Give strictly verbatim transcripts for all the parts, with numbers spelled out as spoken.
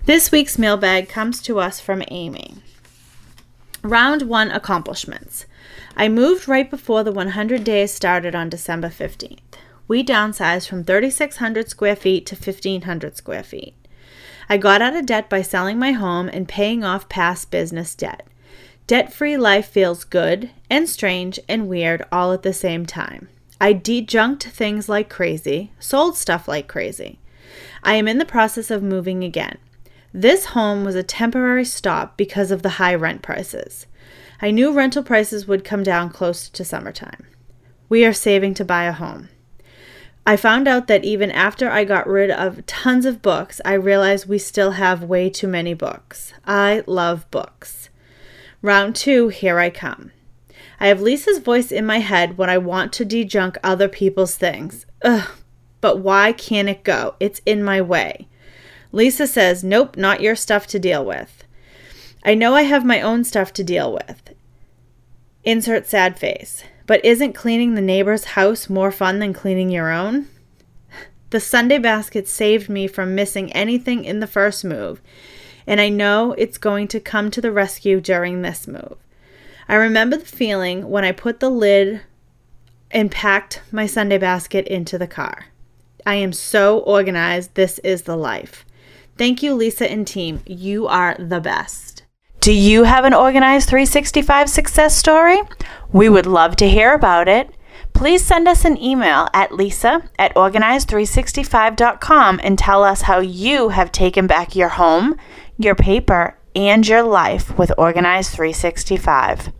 This week's mailbag comes to us from Amy. Round one accomplishments. I moved right before the one hundred days started on December fifteenth. We downsized from thirty-six hundred square feet to fifteen hundred square feet. I got out of debt by selling my home and paying off past business debt. Debt-free life feels good and strange and weird all at the same time. I dejunked things like crazy, sold stuff like crazy. I am in the process of moving again. This home was a temporary stop because of the high rent prices. I knew rental prices would come down close to summertime. We are saving to buy a home. I found out that even after I got rid of tons of books, I realized we still have way too many books. I love books. Round two, here I come. I have Lisa's voice in my head when I want to dejunk other people's things. Ugh, but why can't it go? It's in my way. Lisa says, nope, not your stuff to deal with. I know I have my own stuff to deal with. Insert sad face. But isn't cleaning the neighbor's house more fun than cleaning your own? The Sunday basket saved me from missing anything in the first move, and I know it's going to come to the rescue during this move. I remember the feeling when I put the lid and packed my Sunday basket into the car. I am so organized. This is the life. Thank you, Lisa and team. You are the best. Do you have an Organized three sixty-five success story? We would love to hear about it. Please send us an email at lisa at organized three sixty-five dot com and tell us how you have taken back your home, your paper, and your life with Organized three sixty-five.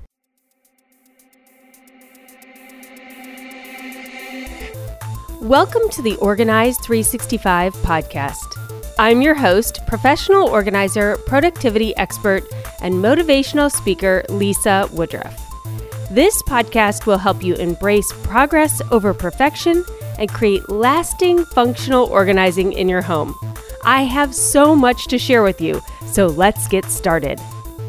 Welcome to the Organized three sixty-five podcast. I'm your host, professional organizer, productivity expert, and motivational speaker, Lisa Woodruff. This podcast will help you embrace progress over perfection and create lasting functional organizing in your home. I have so much to share with you, so let's get started.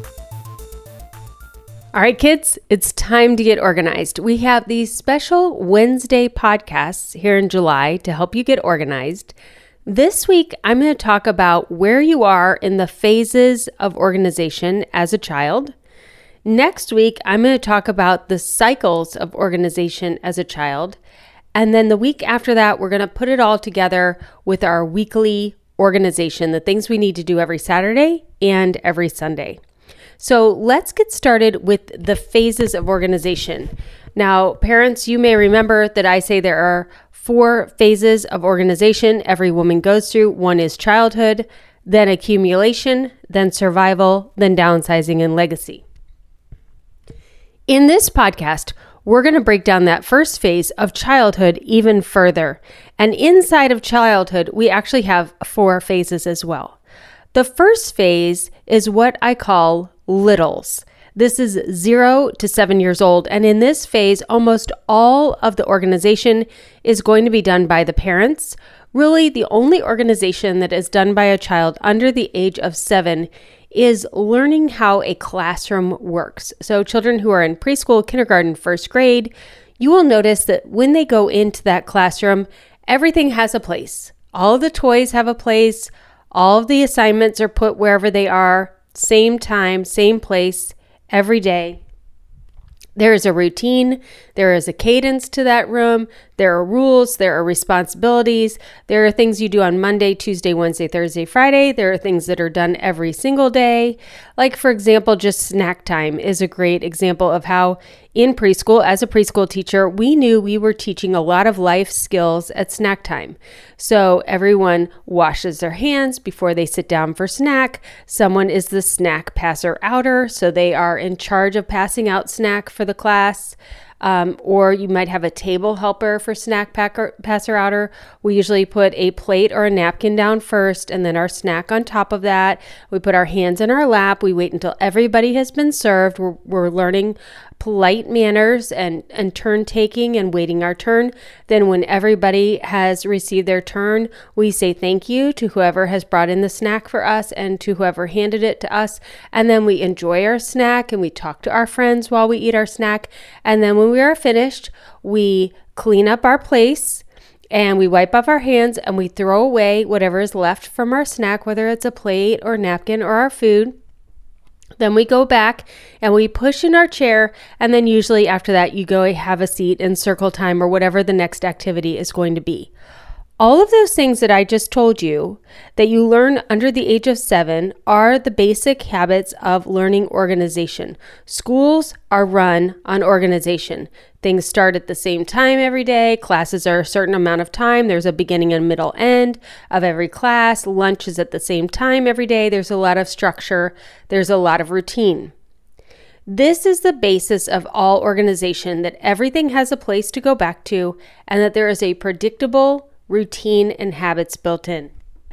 All right, kids, it's time to get organized. We have these special Wednesday podcasts here in July to help you get organized. This week, I'm going to talk about where you are in the phases of organization as a child. Next week, I'm going to talk about the cycles of organization as a child. And then the week after that, we're going to put it all together with our weekly organization, the things we need to do every Saturday and every Sunday. So let's get started with the phases of organization. Now, parents, you may remember that I say there are four phases of organization every woman goes through. One is childhood, then accumulation, then survival, then downsizing and legacy. In this podcast, we're going to break down that first phase of childhood even further. And inside of childhood, we actually have four phases as well. The first phase is what I call littles. This is zero to seven years old. And in this phase, almost all of the organization is going to be done by the parents. Really, the only organization that is done by a child under the age of seven is learning how a classroom works. So children who are in preschool, kindergarten, first grade, you will notice that when they go into that classroom, everything has a place. All of the toys have a place. All of the assignments are put wherever they are, same time, same place, every day. There is a routine, there is a cadence to that room, there are rules, there are responsibilities, there are things you do on Monday, Tuesday, Wednesday, Thursday, Friday, there are things that are done every single day. Like, for example, just snack time is a great example of how in preschool, as a preschool teacher, we knew we were teaching a lot of life skills at snack time. So everyone washes their hands before they sit down for snack. Someone is the snack passer outer, so they are in charge of passing out snack for the class. Um, or you might have a table helper for snack packer, passer outer. We usually put a plate or a napkin down first and then our snack on top of that. We put our hands in our lap. We wait until everybody has been served. We're, we're learning polite manners and, and turn taking and waiting our turn. Then when everybody has received their turn, we say thank you to whoever has brought in the snack for us and to whoever handed it to us. And then we enjoy our snack and we talk to our friends while we eat our snack. And then when we are finished, we clean up our place and we wipe off our hands and we throw away whatever is left from our snack, whether it's a plate or napkin or our food. Then we go back and we push in our chair, and then usually after that you go have a seat in circle time or whatever the next activity is going to be. All of those things that I just told you that you learn under the age of seven are the basic habits of learning organization. Schools are run on organization. Things start at the same time every day. Classes are a certain amount of time. There's a beginning and middle end of every class. Lunch is at the same time every day. There's a lot of structure. There's a lot of routine. This is the basis of all organization, that everything has a place to go back to and that there is a predictable routine and habits built in.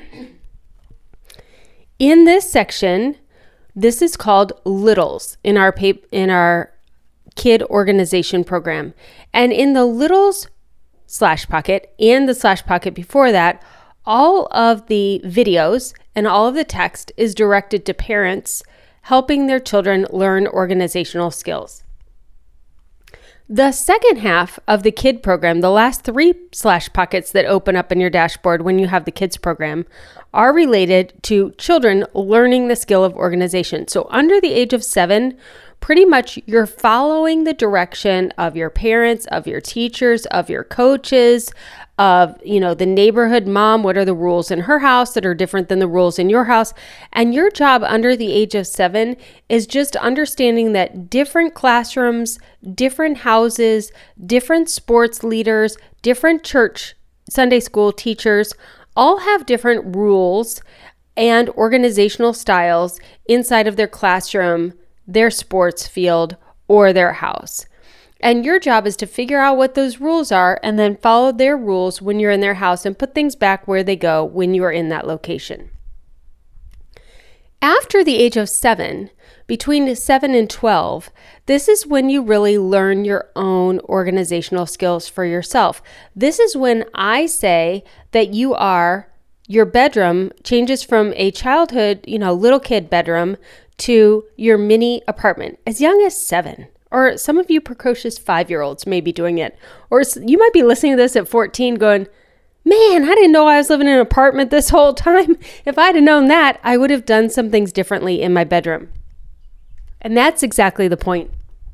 In this section, this is called Littles in our pap- in our kid organization program. And in the Littles slash pocket and the slash pocket before that, all of the videos and all of the text is directed to parents helping their children learn organizational skills. The second half of the kid program, the last three slash pockets that open up in your dashboard when you have the kids program, are related to children learning the skill of organization. So under the age of seven, pretty much you're following the direction of your parents, of your teachers, of your coaches, of, you know, the neighborhood mom. What are the rules in her house that are different than the rules in your house? And your job under the age of seven is just understanding that different classrooms, different houses, different sports leaders, different church Sunday school teachers all have different rules and organizational styles inside of their classroom, their sports field, or their house. And your job is to figure out what those rules are and then follow their rules when you're in their house and put things back where they go when you are in that location. After the age of seven, between seven and twelve, this is when you really learn your own organizational skills for yourself. This is when I say that you are, your bedroom changes from a childhood, you know, little kid bedroom to your mini apartment as young as seven. Or some of you precocious five-year-olds may be doing it. Or you might be listening to this at fourteen going, man, I didn't know I was living in an apartment this whole time. If I'd have known that, I would have done some things differently in my bedroom. And that's exactly the point.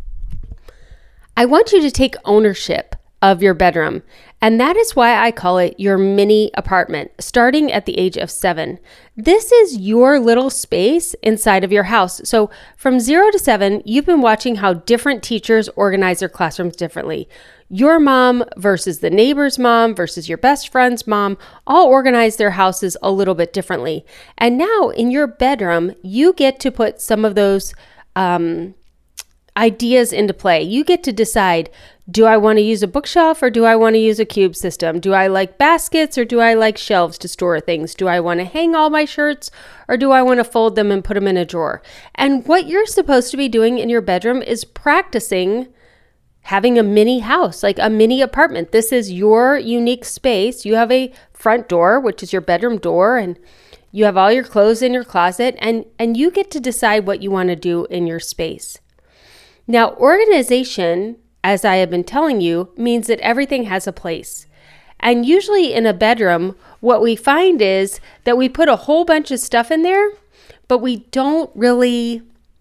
I want you to take ownership of your bedroom. And that is why I call it your mini apartment, starting at the age of seven. This is your little space inside of your house. So from zero to seven, you've been watching how different teachers organize their classrooms differently. Your mom versus the neighbor's mom versus your best friend's mom all organize their houses a little bit differently. And now in your bedroom, you get to put some of those um, ideas into play. You get to decide, do I want to use a bookshelf or do I want to use a cube system? Do I like baskets or do I like shelves to store things? Do I want to hang all my shirts or do I want to fold them and put them in a drawer? And what you're supposed to be doing in your bedroom is practicing having a mini house, like a mini apartment. This is your unique space. You have a front door, which is your bedroom door, and you have all your clothes in your closet, and, and you get to decide what you want to do in your space. Now, organization, as I have been telling you, means that everything has a place. And usually in a bedroom, what we find is that we put a whole bunch of stuff in there, but we don't really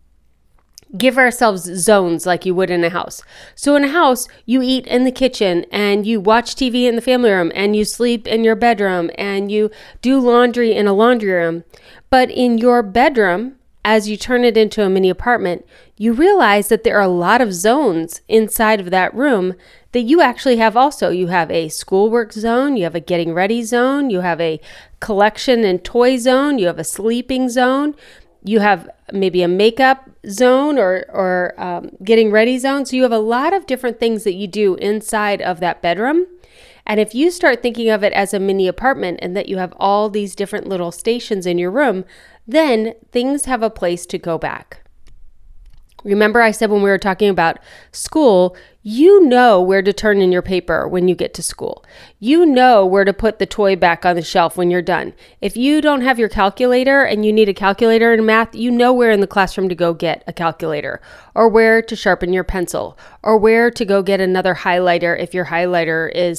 give ourselves zones like you would in a house. So in a house, you eat in the kitchen and you watch T V in the family room and you sleep in your bedroom and you do laundry in a laundry room. But in your bedroom, as you turn it into a mini apartment, you realize that there are a lot of zones inside of that room that you actually have also. You have a schoolwork zone, you have a getting ready zone, you have a collection and toy zone, you have a sleeping zone, you have maybe a makeup zone or, or um, getting ready zone. So you have a lot of different things that you do inside of that bedroom. And if you start thinking of it as a mini apartment and that you have all these different little stations in your room, then things have a place to go back. Remember I said when we were talking about school, you know where to turn in your paper when you get to school. You know where to put the toy back on the shelf when you're done. If you don't have your calculator and you need a calculator in math, you know where in the classroom to go get a calculator, or where to sharpen your pencil, or where to go get another highlighter if your highlighter is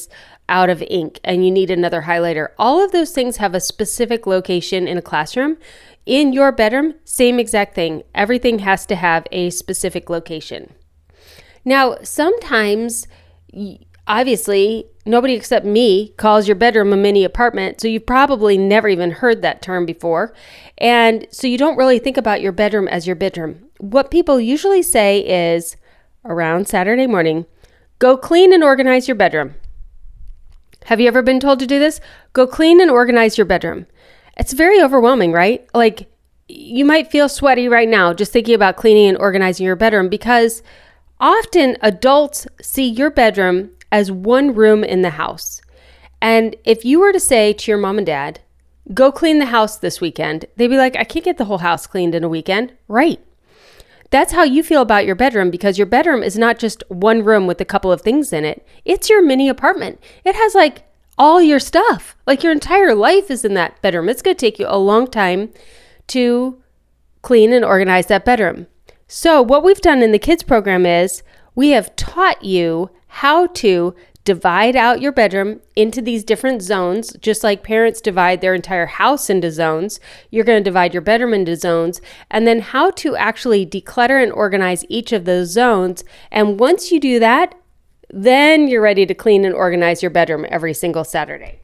out of ink and you need another highlighter. All of those things have a specific location in a classroom. In your bedroom, same exact thing. Everything has to have a specific location. Now, sometimes, obviously, nobody except me calls your bedroom a mini apartment, so you've probably never even heard that term before. And so you don't really think about your bedroom as your bedroom. What people usually say is, around Saturday morning, go clean and organize your bedroom. Have you ever been told to do this? Go clean and organize your bedroom. It's very overwhelming, right? Like, you might feel sweaty right now just thinking about cleaning and organizing your bedroom, because often adults see your bedroom as one room in the house. And if you were to say to your mom and dad, go clean the house this weekend, they'd be like, I can't get the whole house cleaned in a weekend. Right. That's how you feel about your bedroom, because your bedroom is not just one room with a couple of things in it. It's your mini apartment. It has like all your stuff. Like your entire life is in that bedroom. It's going to take you a long time to clean and organize that bedroom. So what we've done in the kids program is we have taught you how to divide out your bedroom into these different zones. Just like parents divide their entire house into zones, you're going to divide your bedroom into zones, and then how to actually declutter and organize each of those zones. And once you do that, then you're ready to clean and organize your bedroom every single Saturday.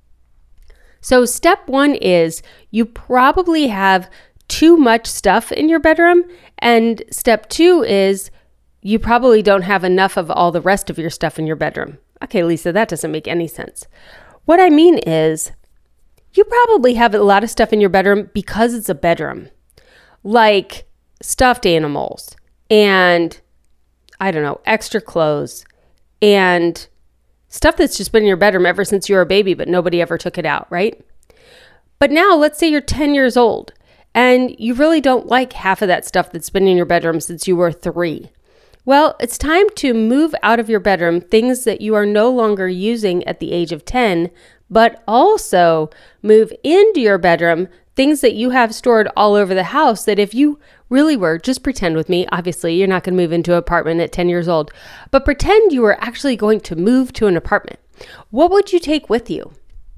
So step one is you probably have too much stuff in your bedroom. And step two is you probably don't have enough of all the rest of your stuff in your bedroom. Okay, Lisa, that doesn't make any sense. What I mean is you probably have a lot of stuff in your bedroom because it's a bedroom, like stuffed animals and, I don't know, extra clothes and stuff that's just been in your bedroom ever since you were a baby, but nobody ever took it out, right? But now let's say you're ten years old and you really don't like half of that stuff that's been in your bedroom since you were three. Well, it's time to move out of your bedroom things that you are no longer using at the age of ten, but also move into your bedroom things that you have stored all over the house that if you really were, just pretend with me, obviously you're not going to move into an apartment at ten years old, but pretend you were actually going to move to an apartment. What would you take with you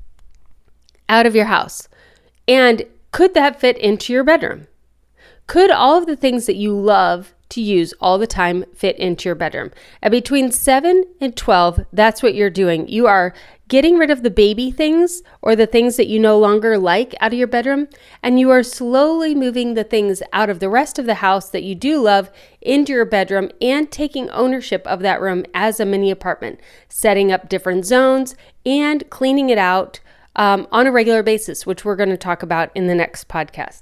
out of your house? And could that fit into your bedroom? Could all of the things that you love to use all the time fit into your bedroom? At between seven and twelve, that's what you're doing. You are getting rid of the baby things or the things that you no longer like out of your bedroom, and you are slowly moving the things out of the rest of the house that you do love into your bedroom and taking ownership of that room as a mini apartment, setting up different zones and cleaning it out um, on a regular basis, which we're going to talk about in the next podcast.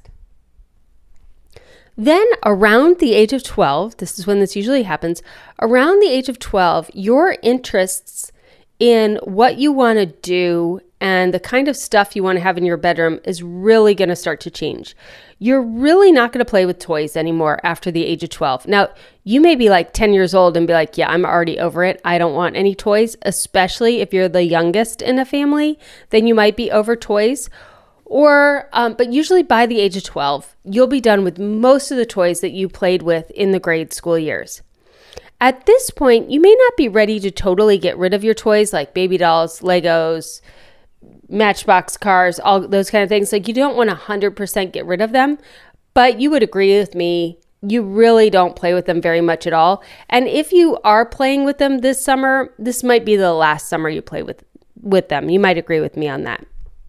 Then around the age of twelve, this is when this usually happens, around the age of twelve, your interests in what you want to do and the kind of stuff you want to have in your bedroom is really going to start to change. You're really not going to play with toys anymore after the age of twelve. Now, you may be like ten years old and be like, yeah, I'm already over it. I don't want any toys, especially if you're the youngest in a family, then you might be over toys. Or, um, but usually by the age of twelve, you'll be done with most of the toys that you played with in the grade school years. At this point, you may not be ready to totally get rid of your toys like baby dolls, Legos, Matchbox cars, all those kind of things. Like you don't want to one hundred percent get rid of them, but you would agree with me, you really don't play with them very much at all. And if you are playing with them this summer, this might be the last summer you play with, with them. You might agree with me on that.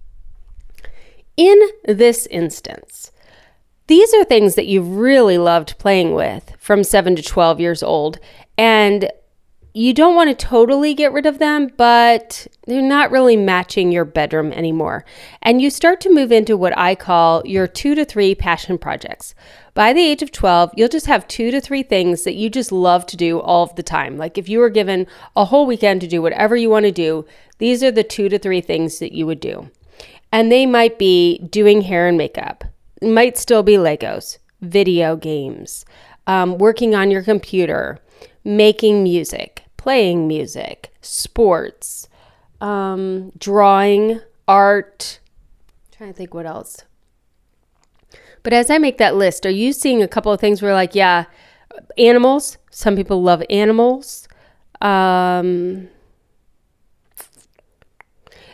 In this instance, these are things that you've really loved playing with from seven to twelve years old, and you don't want to totally get rid of them, but they're not really matching your bedroom anymore. And you start to move into what I call your two to three passion projects. By the age of twelve, you'll just have two to three things that you just love to do all of the time. Like if you were given a whole weekend to do whatever you want to do, these are the two to three things that you would do. And they might be doing hair and makeup. It might still be Legos, video games, um, working on your computer, making music, playing music, sports, um, drawing, art. I'm trying to think what else. But as I make that list, are you seeing a couple of things where you're like, yeah, animals? Some people love animals. Um...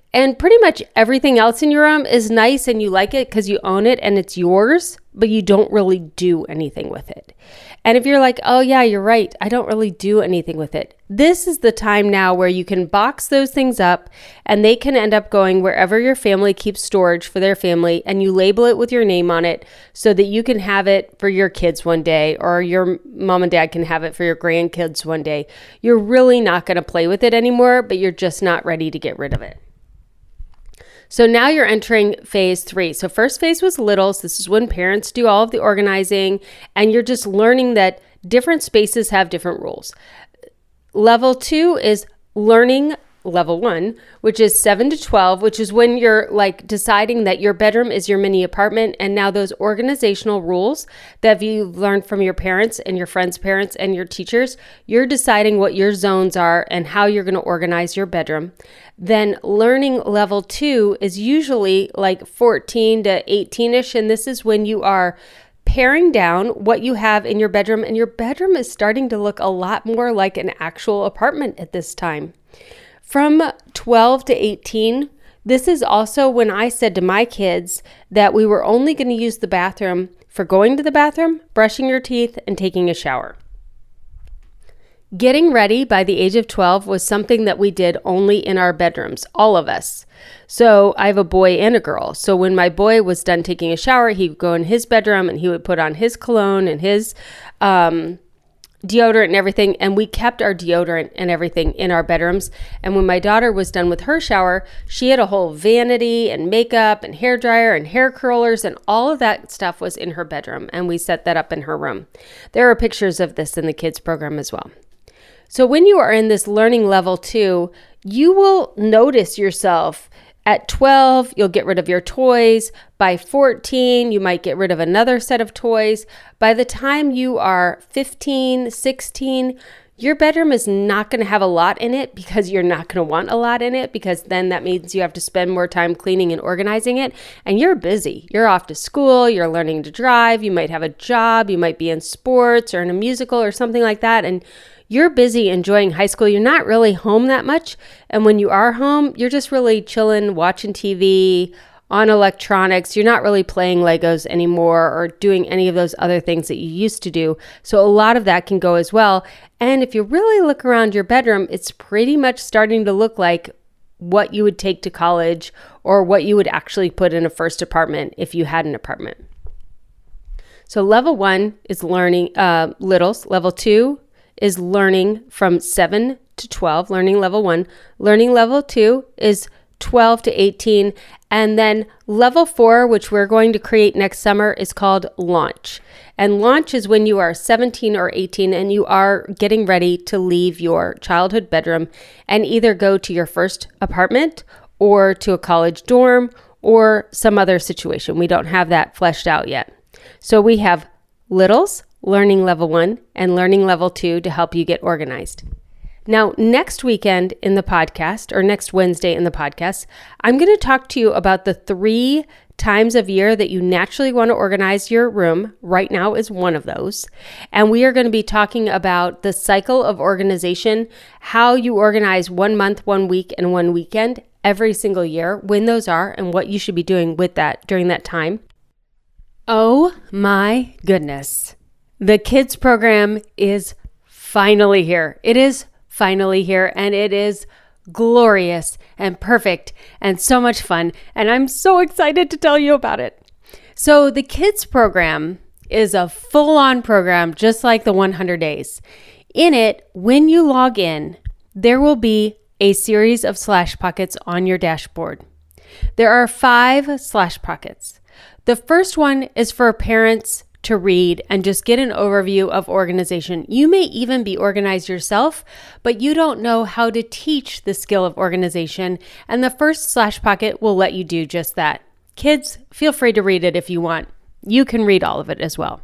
And pretty much everything else in your room is nice and you like it because you own it and it's yours, but you don't really do anything with it. And if you're like, oh yeah, you're right, I don't really do anything with it. This is the time now where you can box those things up and they can end up going wherever your family keeps storage for their family, and you label it with your name on it so that you can have it for your kids one day, or your mom and dad can have it for your grandkids one day. You're really not going to play with it anymore, but you're just not ready to get rid of it. So now you're entering phase three. So first phase was littles. This is when parents do all of the organizing and you're just learning that different spaces have different rules. Level two is learning level one, which is seven to twelve, which is when you're like deciding that your bedroom is your mini apartment. And now those organizational rules that you've learned from your parents and your friends' parents and your teachers, you're deciding what your zones are and how you're going to organize your bedroom. Then learning level two is usually like fourteen to eighteen-ish. And this is when you are paring down what you have in your bedroom. And your bedroom is starting to look a lot more like an actual apartment at this time. From twelve to eighteen, this is also when I said to my kids that we were only going to use the bathroom for going to the bathroom, brushing your teeth, and taking a shower. Getting ready by the age of twelve was something that we did only in our bedrooms, all of us. So I have a boy and a girl. So when my boy was done taking a shower, he would go in his bedroom and he would put on his cologne and his um, deodorant and everything. And we kept our deodorant and everything in our bedrooms. And when my daughter was done with her shower, she had a whole vanity and makeup and hair dryer and hair curlers, and all of that stuff was in her bedroom. And we set that up in her room. There are pictures of this in the kids program as well. So when you are in this learning level two, you will notice yourself. At twelve, you'll get rid of your toys. By fourteen, you might get rid of another set of toys. By the time you are fifteen, sixteen, your bedroom is not going to have a lot in it because you're not going to want a lot in it, because then that means you have to spend more time cleaning and organizing it. And you're busy. You're off to school. You're learning to drive. You might have a job. You might be in sports or in a musical or something like that. And you're busy enjoying high school. You're not really home that much. And when you are home, you're just really chilling, watching T V, on electronics. You're not really playing Legos anymore or doing any of those other things that you used to do. So a lot of that can go as well. And if you really look around your bedroom, it's pretty much starting to look like what you would take to college or what you would actually put in a first apartment if you had an apartment. So level one is learning uh, littles. Level two is learning from seven to twelve, learning level one. Learning level two is twelve to eighteen. And then level four, which we're going to create next summer, is called launch. And launch is when you are seventeen or eighteen and you are getting ready to leave your childhood bedroom and either go to your first apartment or to a college dorm or some other situation. We don't have that fleshed out yet. So we have littles, learning level one, and learning level two to help you get organized. Now, next weekend in the podcast, or next Wednesday in the podcast, I'm going to talk to you about the three times of year that you naturally want to organize your room. Right now is one of those. And we are going to be talking about the cycle of organization, how you organize one month, one week, and one weekend every single year, when those are, and what you should be doing with that during that time. Oh my goodness. The kids program is finally here. It is finally here, and it is glorious and perfect and so much fun. And I'm so excited to tell you about it. So the kids program is a full-on program, just like the one hundred days. In it, when you log in, there will be a series of slash pockets on your dashboard. There are five slash pockets. The first one is for parents to read and just get an overview of organization. You may even be organized yourself, but you don't know how to teach the skill of organization, and the first slash pocket will let you do just that. Kids, feel free to read it if you want. You can read all of it as well.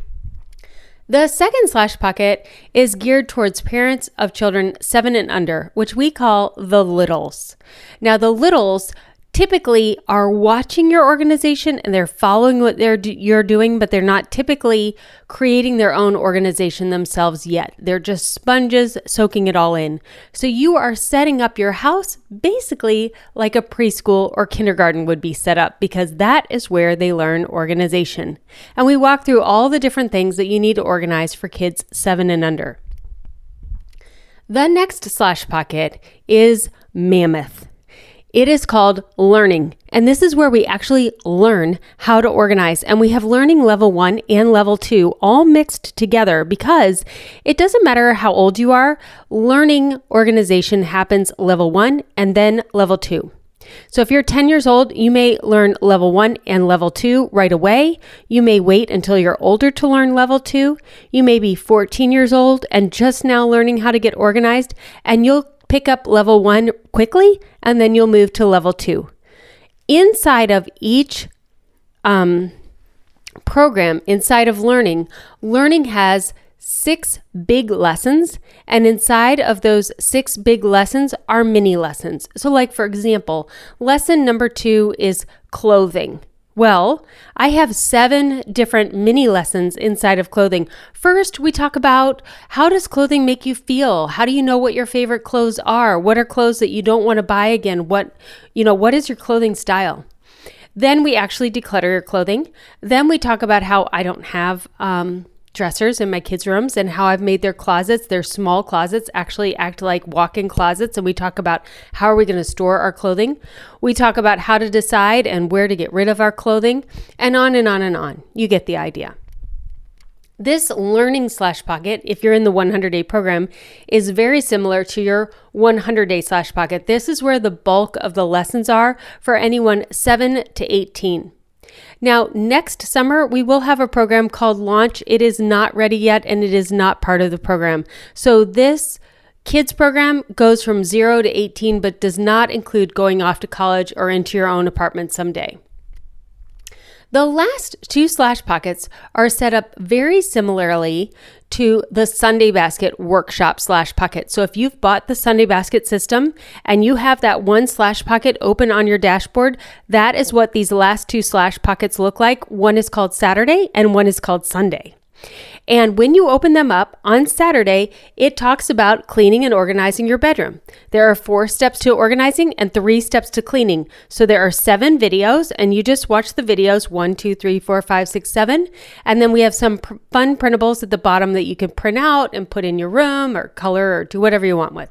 The second slash pocket is geared towards parents of children seven and under, which we call the littles. Now, the littles typically are watching your organization and they're following what they're you're doing, but they're not typically creating their own organization themselves yet. They're just sponges soaking it all in. So you are setting up your house basically like a preschool or kindergarten would be set up, because that is where they learn organization. And we walk through all the different things that you need to organize for kids seven and under. The next Slash Pocket is Mammoth. It is called Learning, and this is where we actually learn how to organize. And we have Learning Level one and Level two all mixed together, because it doesn't matter how old you are, learning organization happens Level one and then Level two. So if you're ten years old, you may learn Level one and Level two right away. You may wait until you're older to learn Level two. You may be fourteen years old and just now learning how to get organized, and you'll pick up Level one quickly, and then you'll move to Level two. Inside of each um, program, inside of Learning, Learning has six big lessons, and inside of those six big lessons are mini lessons. So like, for example, lesson number two is clothing. Well, I have seven different mini lessons inside of clothing. First, we talk about how does clothing make you feel? How do you know what your favorite clothes are? What are clothes that you don't want to buy again? What, you know, what is your clothing style? Then we actually declutter your clothing. Then we talk about how I don't have um, dressers in my kids' rooms, and how I've made their closets, their small closets, actually act like walk-in closets. And we talk about how are we going to store our clothing. We talk about how to decide and where to get rid of our clothing, and on and on and on. You get the idea. This Learning Slash Pocket, if you're in the one hundred day program, is very similar to your one hundred day Slash Pocket. This is where the bulk of the lessons are for anyone seven to eighteen. Now, next summer, we will have a program called Launch. It is not ready yet, and it is not part of the program. So this kids program goes from zero to eighteen, but does not include going off to college or into your own apartment someday. The last two Slash Pockets are set up very similarly to the Sunday Basket Workshop Slash Pocket. So if you've bought the Sunday Basket system and you have that one Slash Pocket open on your dashboard, that is what these last two Slash Pockets look like. One is called Saturday and one is called Sunday. And when you open them up on Saturday, it talks about cleaning and organizing your bedroom. There are four steps to organizing and three steps to cleaning. So there are seven videos, and you just watch the videos one, two, three, four, five, six, seven. And then we have some pr- fun printables at the bottom that you can print out and put in your room or color or do whatever you want with.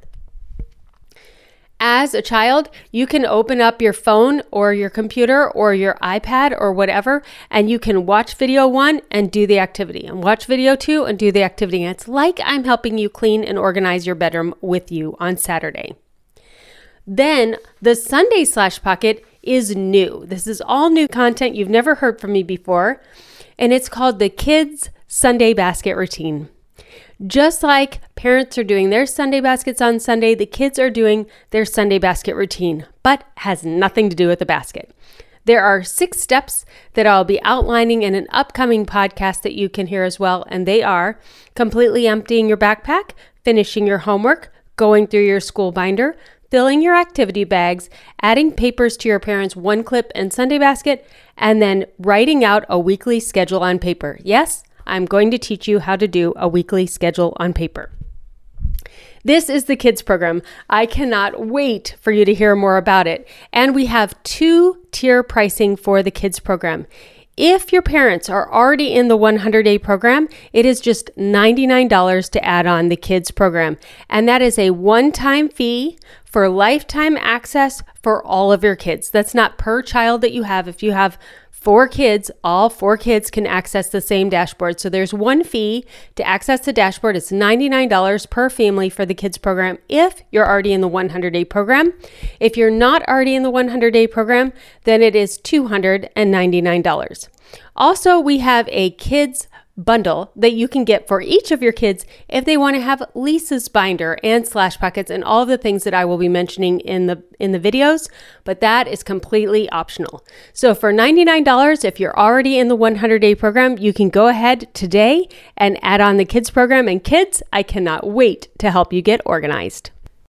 As a child, you can open up your phone or your computer or your iPad or whatever, and you can watch video one and do the activity, and watch video two and do the activity. And it's like I'm helping you clean and organize your bedroom with you on Saturday. Then the Sunday Slash Pocket is new. This is all new content you've never heard from me before, and it's called the Kids Sunday Basket Routine. Just like parents are doing their Sunday baskets on Sunday, the kids are doing their Sunday basket routine, but has nothing to do with the basket. There are six steps that I'll be outlining in an upcoming podcast that you can hear as well, and they are completely emptying your backpack, finishing your homework, going through your school binder, filling your activity bags, adding papers to your parents' one clip and Sunday basket, and then writing out a weekly schedule on paper. Yes, I'm going to teach you how to do a weekly schedule on paper. This is the kids program. I cannot wait for you to hear more about it. And we have two tier pricing for the kids program. If your parents are already in the one hundred day program, it is just ninety-nine dollars to add on the kids program. And that is a one-time fee for lifetime access for all of your kids. That's not per child that you have. If you have four kids, all four kids can access the same dashboard. So there's one fee to access the dashboard. It's ninety-nine dollars per family for the kids program if you're already in the one hundred day program. If you're not already in the one hundred day program, then it is two hundred ninety-nine dollars. Also, we have a kids bundle that you can get for each of your kids if they want to have Lisa's binder and Slash Pockets and all of the things that I will be mentioning in the in the videos, but that is completely optional. So for ninety-nine dollars, if you're already in the one hundred day program, you can go ahead today and add on the kids program. And kids, I cannot wait to help you get organized.